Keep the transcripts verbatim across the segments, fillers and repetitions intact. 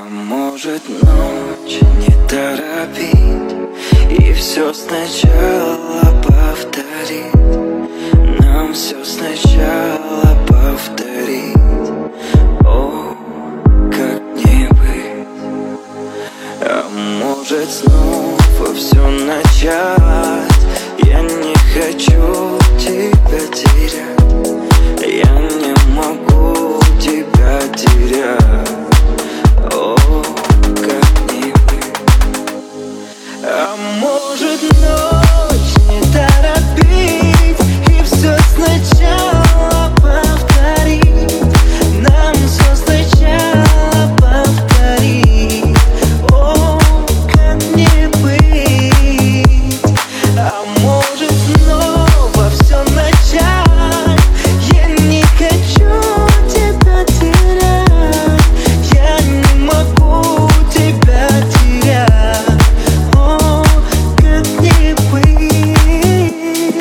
может ночь не торопить и все сначала повторить. Нам все сначала повторить. О, как не быть. А может снова все начать. Я не хочу тебя терять. Я не могу тебя терять. О, как не быть. А может ночь не торопить и все сначала повторить. Нам все сначала повторить. О, как не быть. А может снова все начать. Я не хочу тебя терять. Я не могу тебя терять. О, как не быть.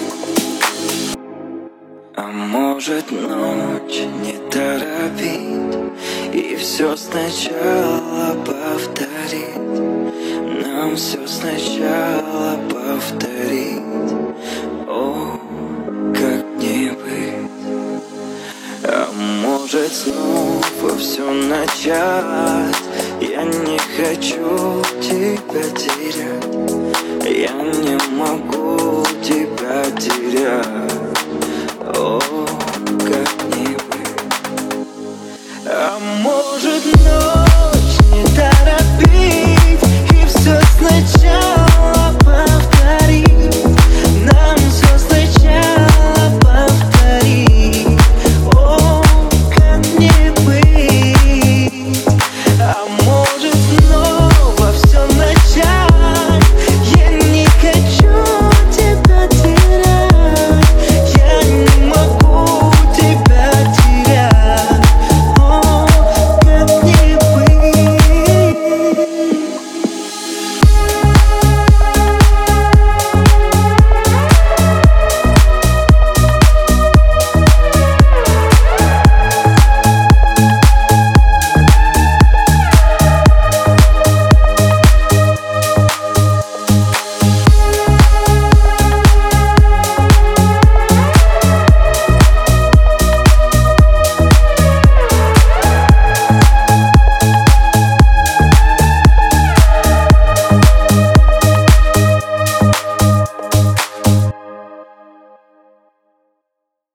А может ночь не торопить и все сначала повторить. Нам все сначала повторить. О, как не быть. А может снова все начать. Я не хочу тебя терять. Я не могу тебя терять. О, как не быть. А может ночь